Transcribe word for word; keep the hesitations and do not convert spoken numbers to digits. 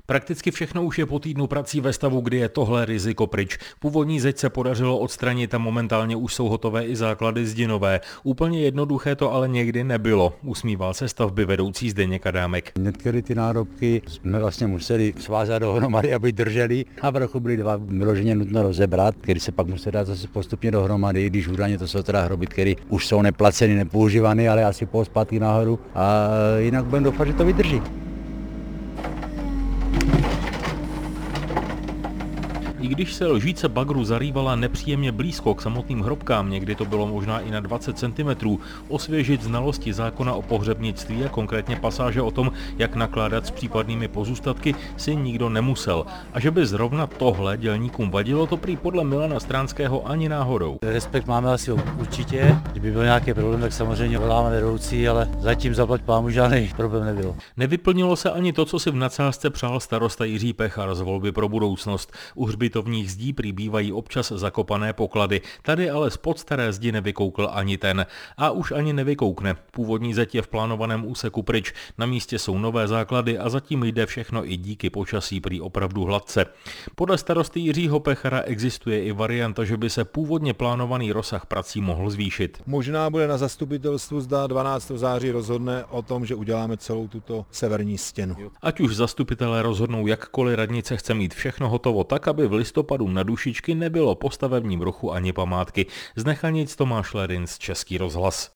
Prakticky všechno už je po týdnu prací ve stavu, kdy je tohle riziko pryč. Původní zeď se podařilo odstranit a momentálně už jsou hotové i základy zdinové. Úplně jednoduché to ale někdy nebylo, usmíval se stavby vedoucí Zdeněk Adámek. Některé ty nádobky jsme vlastně museli svázat dohromady, aby drželi. Na vrchu byly dva vyloženě nutno rozebrat, které se pak musí dát zase postupně dohromady, když údajně to jsou teda hroby, které už jsou neplaceny, nepoužívané, ale asi po zpátky nahoru a jinak budeme doufat, že to vydrží. I když se lžíce bagru zarývala nepříjemně blízko k samotným hrobkám, někdy to bylo možná i na dvacet centimetrů, osvěžit znalosti zákona o pohřebnictví a konkrétně pasáže o tom, jak nakládat s případnými pozůstatky, si nikdo nemusel. A že by zrovna tohle dělníkům vadilo, to prý podle Milana Stránského ani náhodou. Respekt máme asi určitě, kdyby byl nějaký problém, tak samozřejmě voláme vedoucí, ale zatím zaplať pámu žádný problém nebyl. Nevyplnilo se ani to, co si v nadsázce přál starosta Jiří Pechar z Volby pro budoucnost. U hřbitovních zdí přibývají občas zakopané poklady. Tady ale spod staré zdi nevykoukl ani ten. A už ani nevykoukne. Původní zeď je v plánovaném úseku pryč. Na místě jsou nové základy a zatím jde všechno i díky počasí prý opravdu hladce. Podle starosty Jiřího Pechara existuje i varianta, že by se původně plánovaný rozsah prací mohl zvýšit. Možná bude na zastupitelstvu, zda dvanáctého září rozhodne o tom, že uděláme celou tuto severní stěnu. Ať už zastupitelé rozhodnou, jakkoliv radnice chce mít všechno hotovo tak, aby v listopadu na Dušičky nebylo po stavebním ruchu ani památky. Z Nechanic Tomáš Ledin, Český rozhlas.